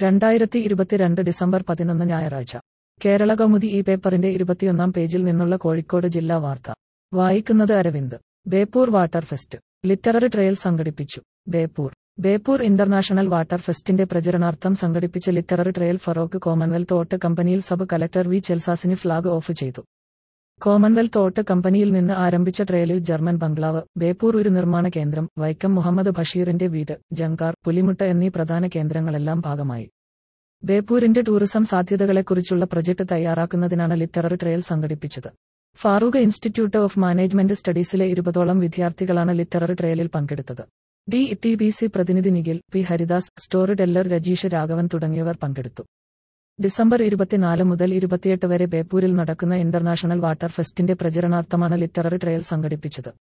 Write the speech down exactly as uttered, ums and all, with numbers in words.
രണ്ടായിരത്തി ഇരുപത്തിരണ്ട് ഡിസംബർ പതിനൊന്ന് ഞായറാഴ്ച കേരളകൗമുദി ഈ പേപ്പറിന്റെ ഇരുപത്തിയൊന്നാം പേജിൽ നിന്നുള്ള കോഴിക്കോട് ജില്ലാ വാർത്ത വായിക്കുന്നത് Aravind. Beypore water fest literary trail സംഘടിപ്പിച്ചു. ബേപ്പൂർ ബേപ്പൂർ ഇന്റർനാഷണൽ വാട്ടർ ഫെസ്റ്റിന്റെ പ്രചരണാർത്ഥം സംഘടിപ്പിച്ച ലിറ്റററി ട്രയൽ ഫറോക്ക് കോമൺവെൽത്ത് ഓട്ട് കമ്പനിയിൽ sub collector V Chelsasini flag off ചെയ്തു. കോമൺവെൽത്ത് ഓട്ട് കമ്പനിയിൽ നിന്ന് ആരംഭിച്ച ട്രയലിൽ ജർമ്മൻ ബംഗ്ലാവ്, ബേപ്പൂർ ഒരു നിർമ്മാണ കേന്ദ്രം, വൈക്കം മുഹമ്മദ് ബഷീറിന്റെ വീട്, ജങ്കാർ, പുലിമുട്ട് എന്നീ പ്രധാന കേന്ദ്രങ്ങളെല്ലാം ഭാഗമായി. ബേപ്പൂരിന്റെ ടൂറിസം സാധ്യതകളെക്കുറിച്ചുള്ള പ്രൊജക്ട് തയ്യാറാക്കുന്നതിനാണ് ലിറ്റററി ട്രയൽ സംഘടിപ്പിച്ചത്. ഫാറൂഖ് ഇൻസ്റ്റിറ്റ്യൂട്ട് ഓഫ് മാനേജ്മെന്റ് സ്റ്റഡീസിലെ ഇരുപതോളം വിദ്യാർത്ഥികളാണ് ലിറ്റററി ട്രയലിൽ പങ്കെടുത്തത്. ഡി ടി ബി സി പ്രതിനിധി Nikhil P Haridas, storyteller Rajeesh Raghavan തുടങ്ങിയവർ പങ്കെടുത്തു. ഡിസംബർ ഇരുപത്തിനാല് മുതൽ ഇരുപത്തിയെട്ട് വരെ ബേപ്പൂരിൽ നടക്കുന്ന ഇന്റർനാഷണൽ വാട്ടർ ഫെസ്റ്റിന്റെ പ്രചരണാർത്ഥമാണ് ലിറ്റററി ട്രയൽ സംഘടിപ്പിച്ചത്.